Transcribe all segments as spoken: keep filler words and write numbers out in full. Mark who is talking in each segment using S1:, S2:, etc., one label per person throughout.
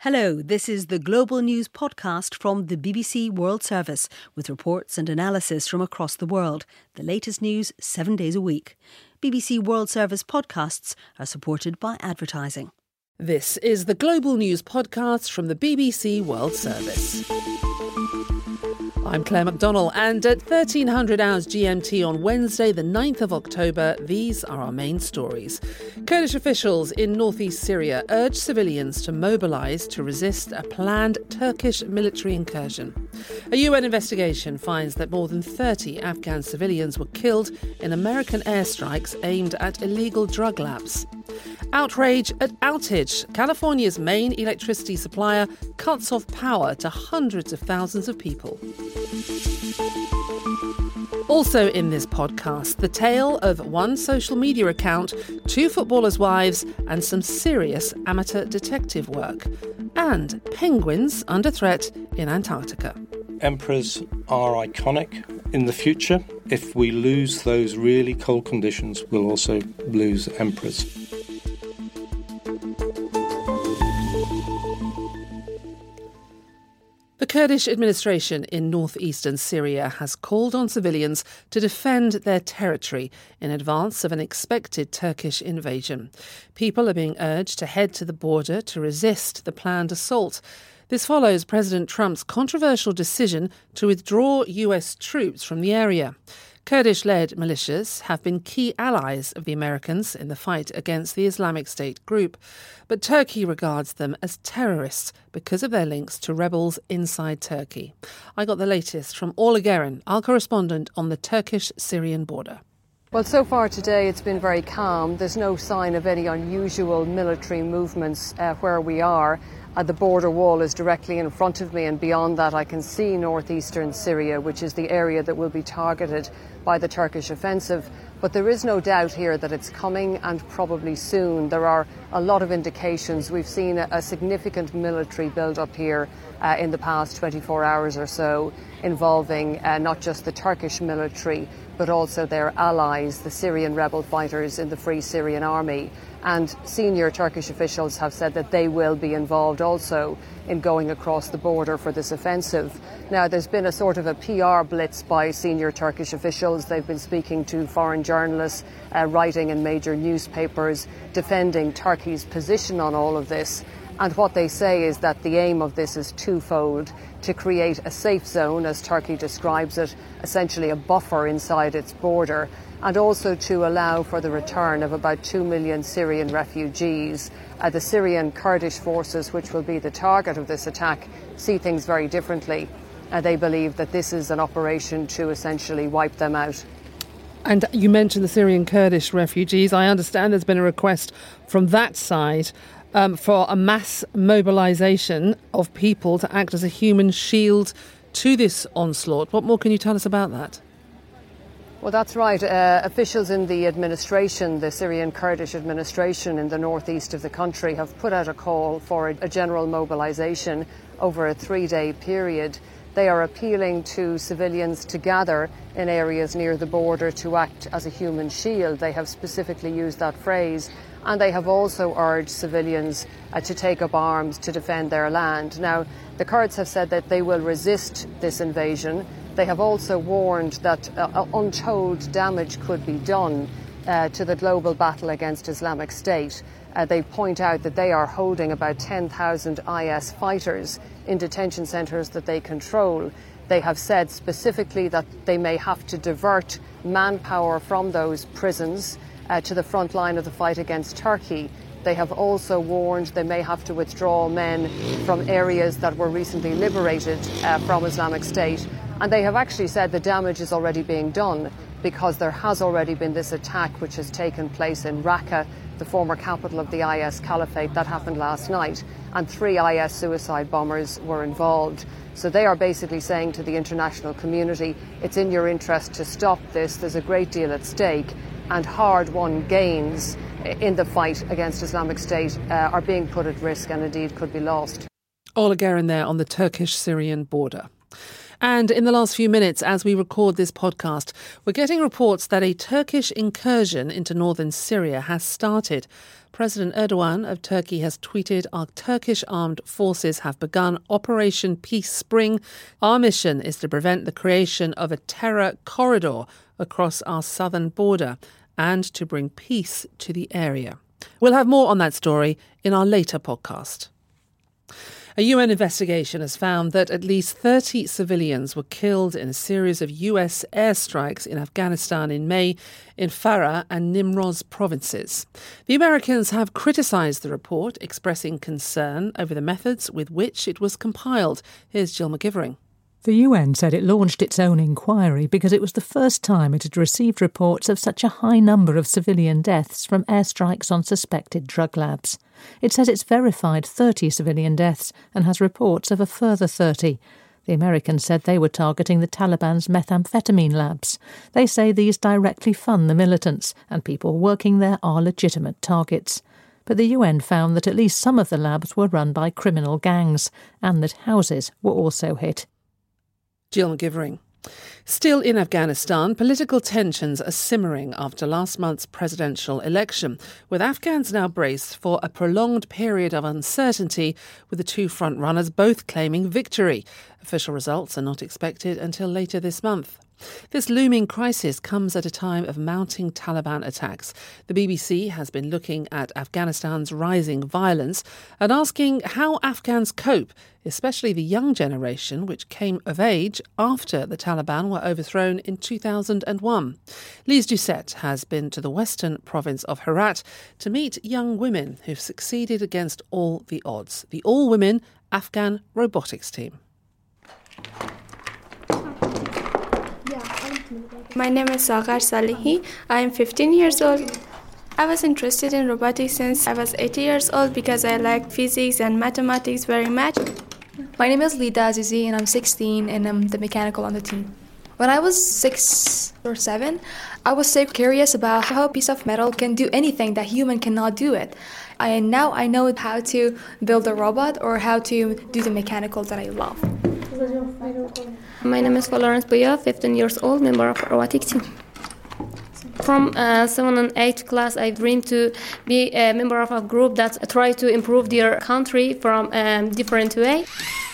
S1: Hello, this is the Global News podcast from the B B C World Service with reports and analysis from across the world. The latest news seven days a week. B B C World Service podcasts are supported by advertising.
S2: This is the Global News podcast from the B B C World Service. I'm Claire McDonnell, and at thirteen hundred hours G M T on Wednesday, the ninth of October, these are our main stories. Kurdish officials in northeast Syria urge civilians to mobilise to resist a planned Turkish military incursion. A U N investigation finds that more than thirty Afghan civilians were killed in American airstrikes aimed at illegal drug labs. Outrage at outage. California's main electricity supplier cuts off power to hundreds of thousands of people. Also in this podcast, the tale of one social media account, two footballers' wives, and some serious amateur detective work. And penguins under threat in Antarctica.
S3: Emperors are iconic in the future. If we lose those really cold conditions, we'll also lose emperors.
S2: The Kurdish administration in northeastern Syria has called on civilians to defend their territory in advance of an expected Turkish invasion. People are being urged to head to the border to resist the planned assault. This follows President Trump's controversial decision to withdraw U S troops from the area. Kurdish-led militias have been key allies of the Americans in the fight against the Islamic State group, but Turkey regards them as terrorists because of their links to rebels inside Turkey. I got the latest from Orla Guerin, our correspondent on the Turkish-Syrian border.
S4: Well, so far today it's been very calm. There's no sign of any unusual military movements uh, where we are. Uh, the border wall is directly in front of me, and beyond that I can see northeastern Syria, which is the area that will be targeted by the Turkish offensive. But there is no doubt here that it's coming, and probably soon. There are a lot of indications. We've seen a, a significant military build-up here uh, in the past twenty-four hours or so, involving uh, not just the Turkish military, but also their allies, the Syrian rebel fighters in the Free Syrian Army. And senior Turkish officials have said that they will be involved also in going across the border for this offensive. Now, there's been a sort of a P R blitz by senior Turkish officials. They've been speaking to foreign journalists, uh, writing in major newspapers, defending Turkey's position on all of this. And what they say is that the aim of this is twofold: to create a safe zone, as Turkey describes it, essentially a buffer inside its border, and also to allow for the return of about two million Syrian refugees. Uh, the Syrian Kurdish forces, which will be the target of this attack, see things very differently. Uh, they believe that this is an operation to essentially wipe them out.
S2: And you mentioned the Syrian Kurdish refugees. I understand there's been a request from that side um, for a mass mobilisation of people to act as a human shield to this onslaught. What more can you tell us about that?
S4: Well, that's right. Uh, officials in the administration, the Syrian Kurdish administration in the northeast of the country, have put out a call for a, a general mobilisation over a three-day period. They are appealing to civilians to gather in areas near the border to act as a human shield. They have specifically used that phrase. And they have also urged civilians uh, to take up arms to defend their land. Now, the Kurds have said that they will resist this invasion. They have also warned that uh, untold damage could be done uh, to the global battle against Islamic State. Uh, they point out that they are holding about ten thousand I S fighters in detention centres that they control. They have said specifically that they may have to divert manpower from those prisons uh, to the front line of the fight against Turkey. They have also warned they may have to withdraw men from areas that were recently liberated uh, from Islamic State. And they have actually said the damage is already being done, because there has already been this attack which has taken place in Raqqa, the former capital of the I S Caliphate. That happened last night, and three I S suicide bombers were involved. So they are basically saying to the international community, it's in your interest to stop this. There's a great deal at stake, and hard-won gains in the fight against Islamic State uh, are being put at risk and indeed could be lost.
S2: Orla Guerin there on the Turkish-Syrian border. And in the last few minutes, as we record this podcast, we're getting reports that a Turkish incursion into northern Syria has started. President Erdogan of Turkey has tweeted, "Our Turkish armed forces have begun Operation Peace Spring. Our mission is to prevent the creation of a terror corridor across our southern border and to bring peace to the area." We'll have more on that story in our later podcast. A U N investigation has found that at least thirty civilians were killed in a series of U S airstrikes in Afghanistan in May in Farah and Nimroz provinces. The Americans have criticised the report, expressing concern over the methods with which it was compiled. Here's Jill McGivering.
S5: The U N said it launched its own inquiry because it was the first time it had received reports of such a high number of civilian deaths from airstrikes on suspected drug labs. It says it's verified thirty civilian deaths and has reports of a further thirty. The Americans said they were targeting the Taliban's methamphetamine labs. They say these directly fund the militants, and people working there are legitimate targets. But the U N found that at least some of the labs were run by criminal gangs, and that houses were also hit.
S2: Jill McGivering. Still in Afghanistan, political tensions are simmering after last month's presidential election, with Afghans now braced for a prolonged period of uncertainty, with the two front-runners both claiming victory. Official results are not expected until later this month. This looming crisis comes at a time of mounting Taliban attacks. The B B C has been looking at Afghanistan's rising violence and asking how Afghans cope, especially the young generation which came of age after the Taliban were overthrown in two thousand one. Lise Doucette has been to the western province of Herat to meet young women who've succeeded against all the odds. The all-women Afghan robotics team.
S6: My name is Sagar Salehi. I am fifteen years old. I was interested in robotics since I was eight years old because I liked physics and mathematics very much.
S7: My name is Lida Azizi and I'm sixteen and I'm the mechanical on the team. When I was six or seven, I was so curious about how a piece of metal can do anything that human cannot do it. And now I know how to build a robot or how to do the mechanical that I love.
S8: My name is Florence Buya, fifteen years old, member of robotics team. From uh, seventh and eighth class, I dreamed to be a member of a group that try to improve their country from a um, different way.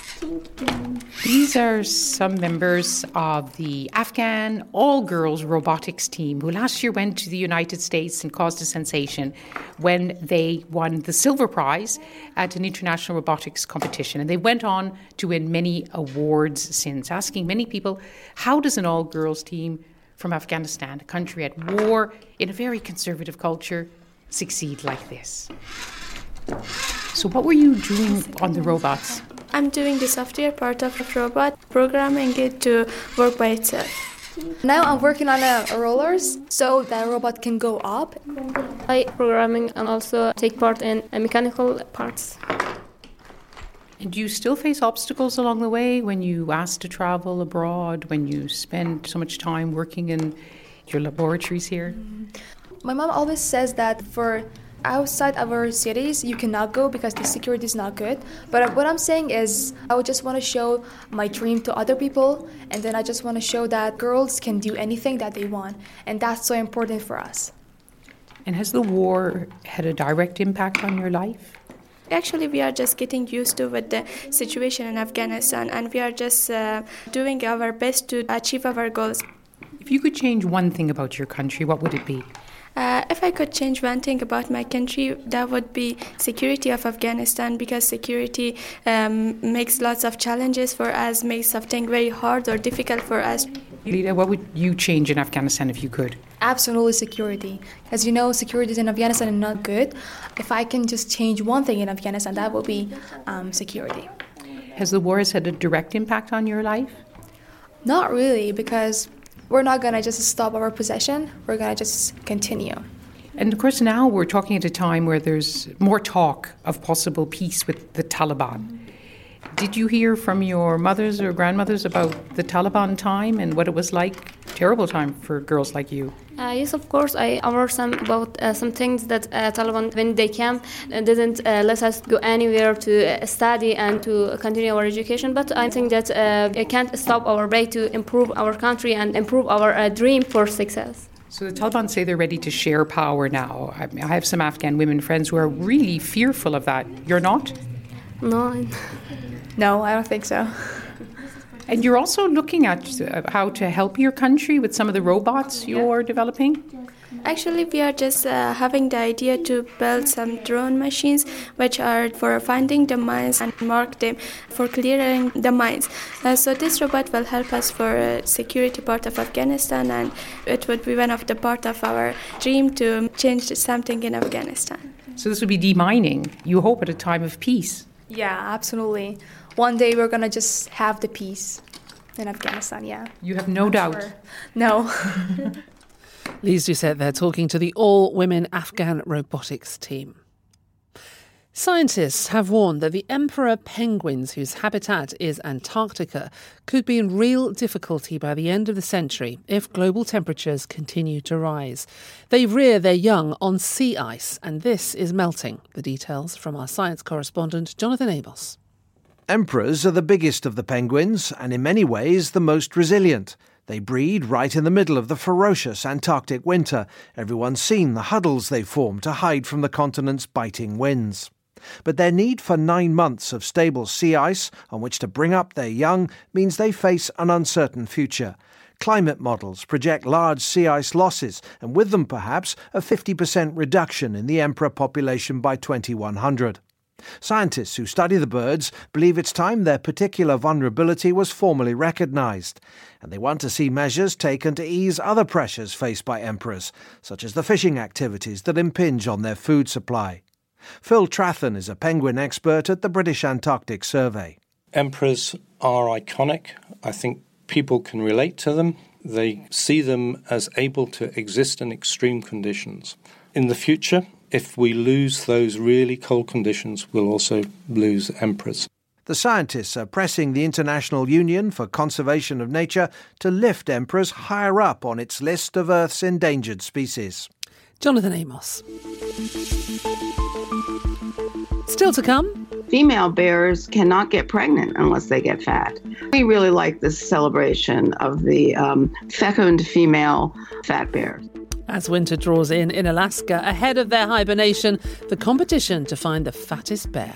S9: These are some members of the Afghan all-girls robotics team who last year went to the United States and caused a sensation when they won the silver prize at an international robotics competition. And they went on to win many awards since, asking many people, how does an all-girls team from Afghanistan, a country at war in a very conservative culture, succeed like this? So what were you doing on the robots?
S6: I'm doing the software part of the robot, programming it to work by itself.
S7: Now I'm working on a, a rollers so that robot can go up.
S8: I programming and also take part in uh, mechanical parts.
S9: And do you still face obstacles along the way when you ask to travel abroad, when you spend so much time working in your laboratories here?
S7: My mom always says that for outside our cities, you cannot go because the security is not good. But what I'm saying is I would just want to show my dream to other people. And then I just want to show that girls can do anything that they want. And that's so important for us.
S9: And has the war had a direct impact on your life?
S6: Actually, we are just getting used to with the situation in Afghanistan. And we are just uh, doing our best to achieve our goals.
S9: If you could change one thing about your country, what would it be?
S6: Uh, if I could change one thing about my country, that would be security of Afghanistan, because security um, makes lots of challenges for us, makes something very hard or difficult for us.
S9: Lida, what would you change in Afghanistan if you could?
S7: Absolutely security. As you know, security in Afghanistan is not good. If I can just change one thing in Afghanistan, that would be um, security.
S9: Has the war had a direct impact on your life?
S7: Not really, because we're not going to just stop our possession. We're going to just continue.
S9: And of course now we're talking at a time where there's more talk of possible peace with the Taliban. Did you hear from your mothers or grandmothers about the Taliban time and what it was like terrible time for girls like you.
S8: Uh, yes, of course. I aware some about uh, some things that uh, Taliban, when they came, uh, didn't uh, let us go anywhere to uh, study and to continue our education. But I think that uh, it can't stop our way to improve our country and improve our uh, dream for success.
S9: So the Taliban say they're ready to share power now. I, mean, I have some Afghan women friends who are really fearful of that. You're not?
S8: No.
S7: No, I don't think so.
S9: And you're also looking at uh, how to help your country with some of the robots you're developing?
S6: Actually, we are just uh, having the idea to build some drone machines which are for finding the mines and mark them for clearing the mines. Uh, so this robot will help us for uh, security part of Afghanistan, and it would be one of the part of our dream to change something in Afghanistan.
S9: So this would be demining, you hope, at a time of peace?
S7: Yeah, absolutely. One day we're going to just have the peace in Afghanistan, yeah.
S9: You have no
S7: I'm
S9: doubt?
S7: Sure. No.
S2: Lise Doucette there talking to the all-women Afghan robotics team. Scientists have warned that the emperor penguins, whose habitat is Antarctica, could be in real difficulty by the end of the century if global temperatures continue to rise. They rear their young on sea ice, and this is melting. The details from our science correspondent, Jonathan Amos.
S10: Emperors are the biggest of the penguins and in many ways the most resilient. They breed right in the middle of the ferocious Antarctic winter. Everyone's seen the huddles they form to hide from the continent's biting winds. But their need for nine months of stable sea ice on which to bring up their young means they face an uncertain future. Climate models project large sea ice losses and with them perhaps a fifty percent reduction in the emperor population by twenty-one hundred. Scientists who study the birds believe it's time their particular vulnerability was formally recognised, and they want to see measures taken to ease other pressures faced by emperors, such as the fishing activities that impinge on their food supply. Phil Trathan is a penguin expert at the British Antarctic Survey.
S3: Emperors are iconic. I think people can relate to them. They see them as able to exist in extreme conditions. In the future, if we lose those really cold conditions, we'll also lose emperors.
S10: The scientists are pressing the International Union for Conservation of Nature to lift emperors higher up on its list of Earth's endangered species.
S2: Jonathan Amos. Still to come.
S11: Female bears cannot get pregnant unless they get fat. We really like this celebration of the um, fecund female fat bear.
S2: As winter draws in in Alaska, ahead of their hibernation, the competition to find the fattest bear.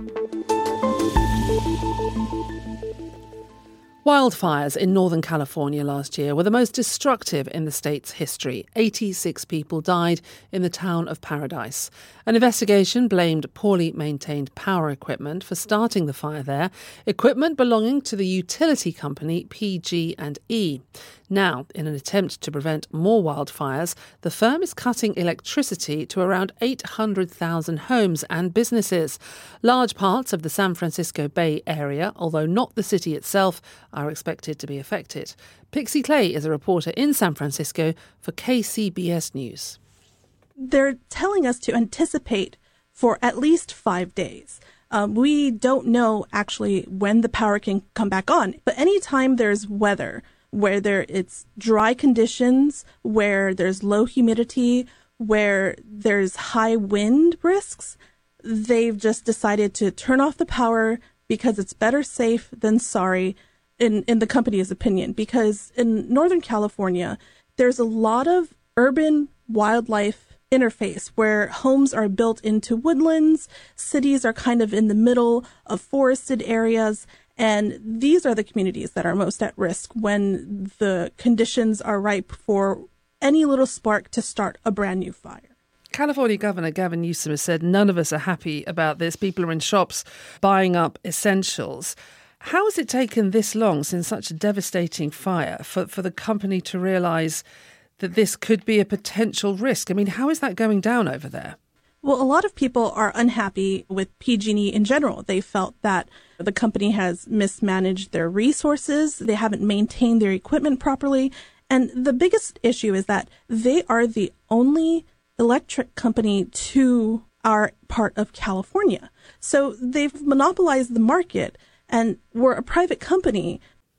S2: Wildfires in Northern California last year were the most destructive in the state's history. eighty-six people died in the town of Paradise. An investigation blamed poorly maintained power equipment for starting the fire there, equipment belonging to the utility company P G and E. Now, in an attempt to prevent more wildfires, the firm is cutting electricity to around eight hundred thousand homes and businesses. Large parts of the San Francisco Bay Area, although not the city itself, are expected to be affected. Pixie Clay is a reporter in San Francisco for K C B S News.
S12: They're telling us to anticipate for at least five days. Um, we don't know actually when the power can come back on, but anytime there's weather, where it's dry conditions, where there's low humidity, where there's high wind risks, they've just decided to turn off the power because it's better safe than sorry, in, in the company's opinion. Because in Northern California, there's a lot of urban wildlife interface where homes are built into woodlands, cities are kind of in the middle of forested areas, and these are the communities that are most at risk when the conditions are ripe for any little spark to start a brand new fire.
S2: California Governor Gavin Newsom has said none of us are happy about this. People are in shops buying up essentials. How has it taken this long since such a devastating fire for, for the company to realise that this could be a potential risk? I mean, how is that going down over there?
S12: Well, a lot of people are unhappy with P G and E in general. They felt that the company has mismanaged their resources. They haven't maintained their equipment properly. And the biggest issue is that they are the only electric company to our part of California. So they've monopolized the market, and we're a private company.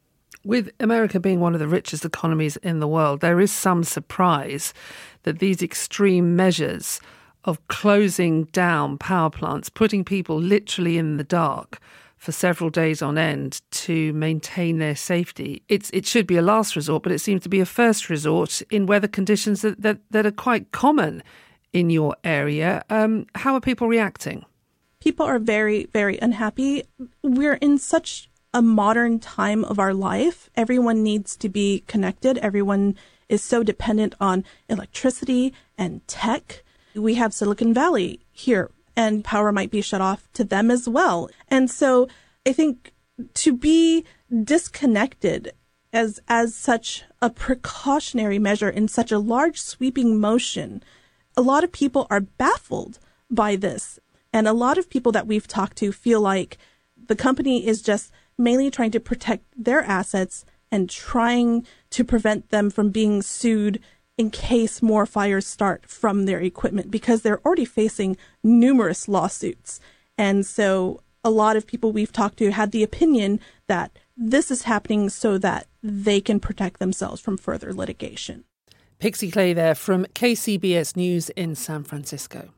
S2: With America being one of the richest economies in the world, there is some surprise that these extreme measures of closing down power plants, putting people literally in the dark for several days on end to maintain their safety, it's, it should be a last resort, but it seems to be a first resort in weather conditions that, that, that are quite common in your area. Um, how are people reacting?
S12: People are very, very unhappy. We're in such a modern time of our life. Everyone needs to be connected. Everyone is so dependent on electricity and tech. We have Silicon Valley here, and power might be shut off to them as well. And so I think to be disconnected as as such a precautionary measure in such a large sweeping motion, a lot of people are baffled by this. And a lot of people that we've talked to feel like the company is just mainly trying to protect their assets and trying to prevent them from being sued in case more fires start from their equipment, because they're already facing numerous lawsuits. And so a lot of people we've talked to had the opinion that this is happening so that they can protect themselves from further litigation.
S2: Pixie Clay there from K C B S News in San Francisco.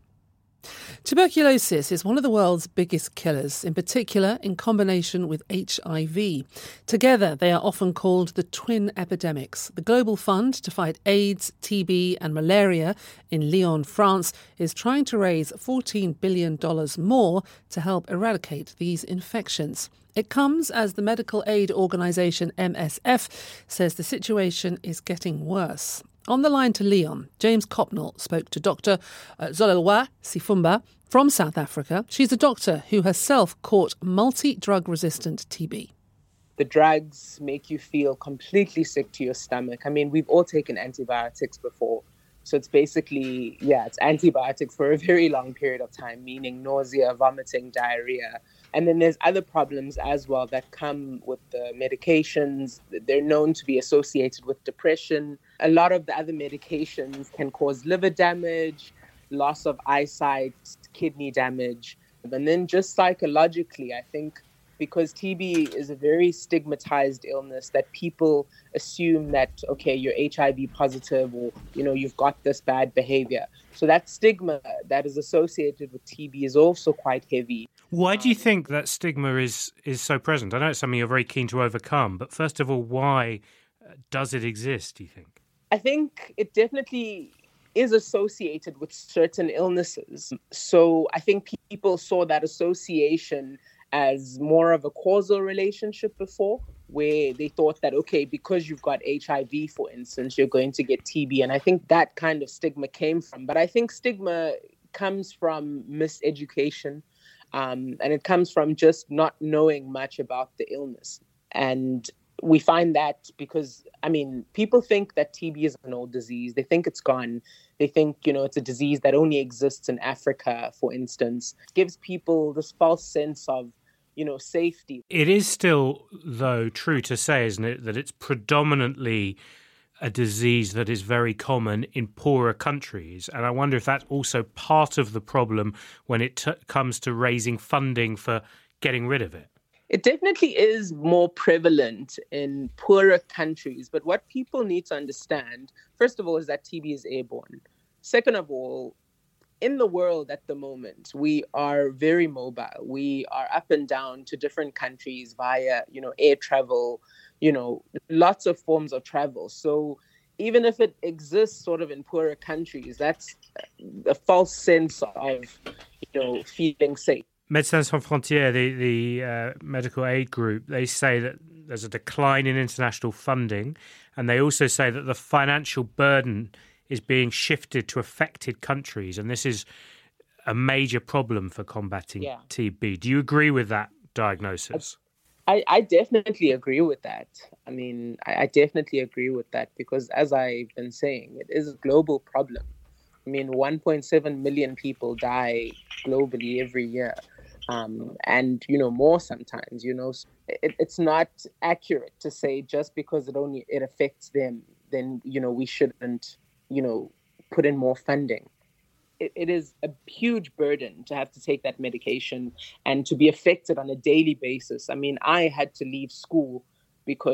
S2: Tuberculosis is one of the world's biggest killers, in particular in combination with H I V. Together, they are often called the twin epidemics. The Global Fund to fight AIDS, T B and malaria in Lyon, France, is trying to raise fourteen billion dollars more to help eradicate these infections. It comes as the medical aid organisation M S F says the situation is getting worse. On the line to Lyon, James Copnell spoke to Doctor Zolelwa Sifumba from South Africa. She's a doctor who herself caught multi-drug-resistant T B.
S13: The drugs make you feel completely sick to your stomach. I mean, we've all taken antibiotics before. So it's basically, yeah, it's antibiotics for a very long period of time, meaning nausea, vomiting, diarrhea. And then there's other problems as well that come with the medications. They're known to be associated with depression. A lot of the other medications can cause liver damage, loss of eyesight, kidney damage. And then just psychologically, I think because T B is a very stigmatized illness that people assume that, okay, you're H I V positive or, you know, you've got this bad behavior. So that stigma that is associated with T B is also quite heavy.
S14: Why do you think that stigma is, is so present? I know it's something you're very keen to overcome, but first of all, why does it exist, do you think?
S13: I think it definitely is associated with certain illnesses. So I think people saw that association as more of a causal relationship before, where they thought that, okay, because you've got H I V, for instance, you're going to get T B. And I think that kind of stigma came from. But I think stigma comes from miseducation, um, and it comes from just not knowing much about the illness. And we find that because, I mean, people think that T B is an old disease. They think it's gone. They think, you know, it's a disease that only exists in Africa, for instance. It gives people this false sense of, you know, safety.
S14: It is still, though, true to say, isn't it, that it's predominantly a disease that is very common in poorer countries. And I wonder if that's also part of the problem when it t- comes to raising funding for getting rid of it.
S13: It definitely is more prevalent in poorer countries. But what people need to understand, first of all, is that T B is airborne. Second of all, in the world at the moment, we are very mobile. We are up and down to different countries via, you know, air travel, you know, lots of forms of travel. So even if it exists sort of in poorer countries, that's a false sense of, you know, feeling safe.
S14: Médecins Sans Frontières, the, the uh, medical aid group, they say that there's a decline in international funding, and they also say that the financial burden is being shifted to affected countries, and this is a major problem for combating yeah. T B. Do you agree with that diagnosis?
S13: I, I definitely agree with that. I mean, I, I definitely agree with that because, as I've been saying, it is a global problem. I mean, one point seven million people die globally every year. Um, and, you know, more sometimes, you know, it, it's not accurate to say just because it only it affects them, then, you know, we shouldn't, you know, put in more funding. It, it is a huge burden to have to take that medication and to be affected on a daily basis. I mean, I had to leave school because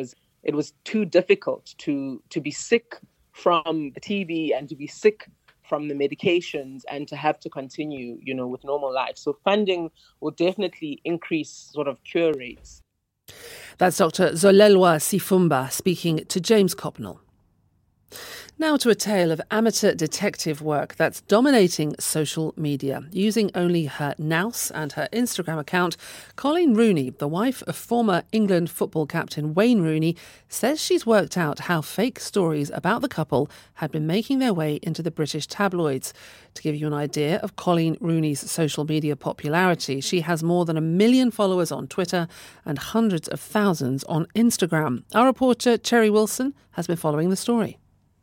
S13: it was too difficult to to be sick from the T B and to be sick from the medications and to have to continue, you know, with normal life. So funding will definitely increase sort of cure rates.
S2: That's Doctor Zolelwa Sifumba speaking to James Copnell. Now to a tale of amateur detective work that's dominating social media. Using only her Nous and her Instagram account, Coleen Rooney, the wife of former England football captain Wayne Rooney, says she's worked out how fake stories about the couple had been making their way into the British tabloids. To give you an idea of Coleen Rooney's social media popularity, she has more than a million followers on Twitter and hundreds of thousands on Instagram. Our reporter Cherry Wilson has been following the story.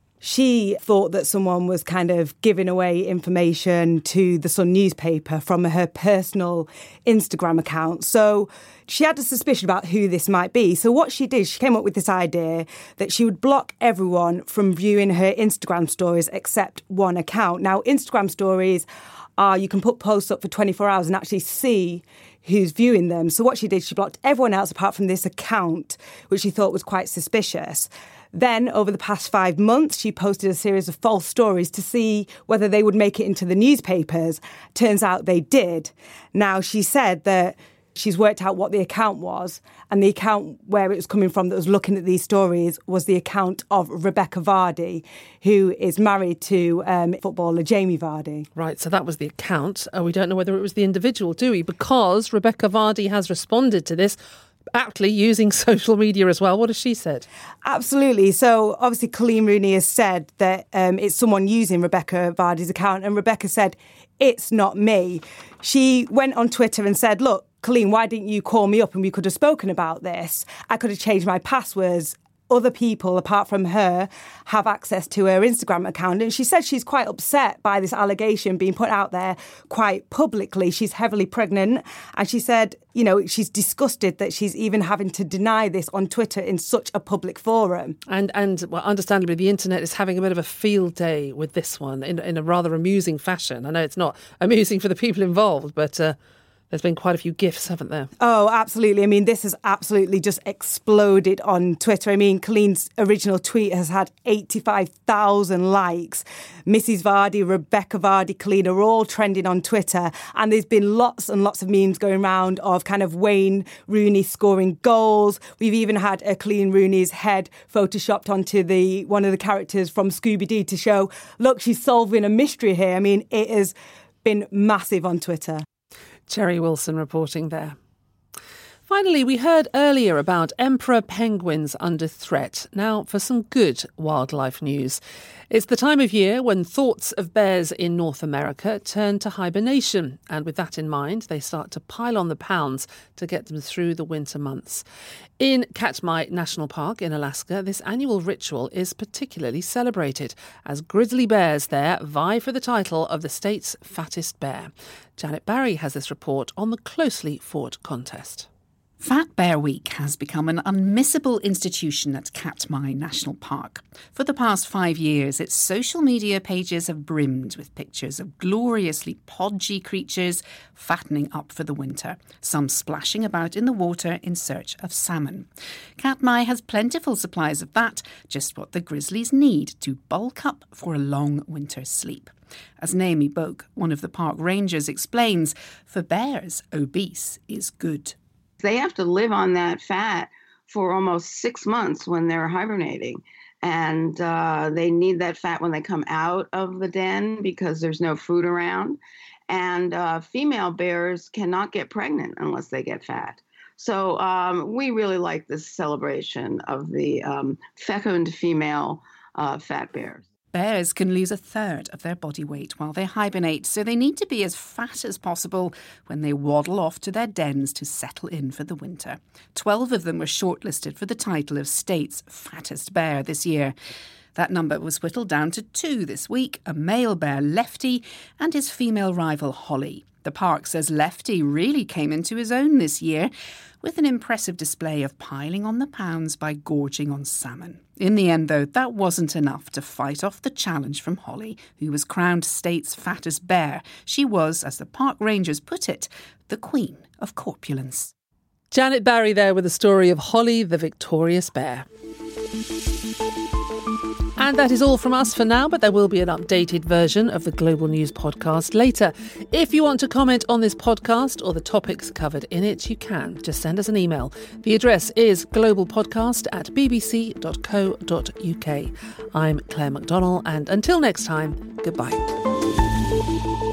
S15: She thought that someone was kind of giving away information to the Sun newspaper from her personal Instagram account. So she had a suspicion about who this might be. So what she did, she came up with this idea that she would block everyone from viewing her Instagram stories except one account. Now, Instagram stories are, you can put posts up for twenty-four hours and actually see who's viewing them. So what she did, she blocked everyone else apart from this account, which she thought was quite suspicious. Then, over the past five months, she posted a series of false stories to see whether they would make it into the newspapers. Turns out they did. Now, she said that she's worked out what the account was, and the account where it was coming from that was looking at these stories was the account of Rebecca Vardy, who is married to um, footballer Jamie Vardy.
S2: Right, so that was the account. Uh, we don't know whether it was the individual, do we? Because Rebecca Vardy has responded to this, aptly using social media as well. What has she said?
S15: Absolutely. So obviously Coleen Rooney has said that um, it's someone using Rebecca Vardy's account, and Rebecca said, it's not me. She went on Twitter and said, look, Coleen, why didn't you call me up and we could have spoken about this? I could have changed my passwords. Other people, apart from her, have access to her Instagram account. And she said she's quite upset by this allegation being put out there quite publicly. She's heavily pregnant. And she said, you know, she's disgusted that she's even having to deny this on Twitter in such a public forum.
S2: And, and well, understandably, the internet is having a bit of a field day with this one in, in a rather amusing fashion. I know it's not amusing for the people involved, but Uh, there's been quite a few GIFs, haven't there?
S15: Oh, absolutely. I mean, this has absolutely just exploded on Twitter. I mean, Coleen's original tweet has had eighty-five thousand likes. Missus Vardy, Rebecca Vardy, Coleen are all trending on Twitter. And there's been lots and lots of memes going around of kind of Wayne Rooney scoring goals. We've even had a Coleen Rooney's head photoshopped onto the one of the characters from Scooby-Doo to show, look, she's solving a mystery here. I mean, it has been massive on Twitter.
S2: Cherry Wilson reporting there. Finally, we heard earlier about emperor penguins under threat. Now for some good wildlife news. It's the time of year when thoughts of bears in North America turn to hibernation. And with that in mind, they start to pile on the pounds to get them through the winter months. In Katmai National Park in Alaska, this annual ritual is particularly celebrated as grizzly bears there vie for the title of the state's fattest bear. Janet Barry has this report on the closely fought contest.
S16: Fat Bear Week has become an unmissable institution at Katmai National Park. For the past five years, its social media pages have brimmed with pictures of gloriously podgy creatures fattening up for the winter, some splashing about in the water in search of salmon. Katmai has plentiful supplies of that, just what the grizzlies need to bulk up for a long winter's sleep. As Naomi Boak, one of the park rangers, explains, for bears, obese is good.
S11: They have to live on that fat for almost six months when they're hibernating. And uh, they need that fat when they come out of the den because there's no food around. And uh, female bears cannot get pregnant unless they get fat. So um, we really like this celebration of the um, fecund female uh, fat bears.
S16: Bears can lose a third of their body weight while they hibernate, so they need to be as fat as possible when they waddle off to their dens to settle in for the winter. Twelve of them were shortlisted for the title of state's fattest bear this year. That number was whittled down to two this week, a male bear, Lefty, and his female rival, Holly. The park says Lefty really came into his own this year with an impressive display of piling on the pounds by gorging on salmon. In the end, though, that wasn't enough to fight off the challenge from Holly, who was crowned state's fattest bear. She was, as the park rangers put it, the queen of corpulence.
S2: Janet Barry there with the story of Holly, the victorious bear. And that is all from us for now, but there will be an updated version of the Global News podcast later. If you want to comment on this podcast or the topics covered in it, you can. Just send us an email. The address is globalpodcast at bbc dot co dot uk. I'm Claire McDonnell, and until next time, goodbye.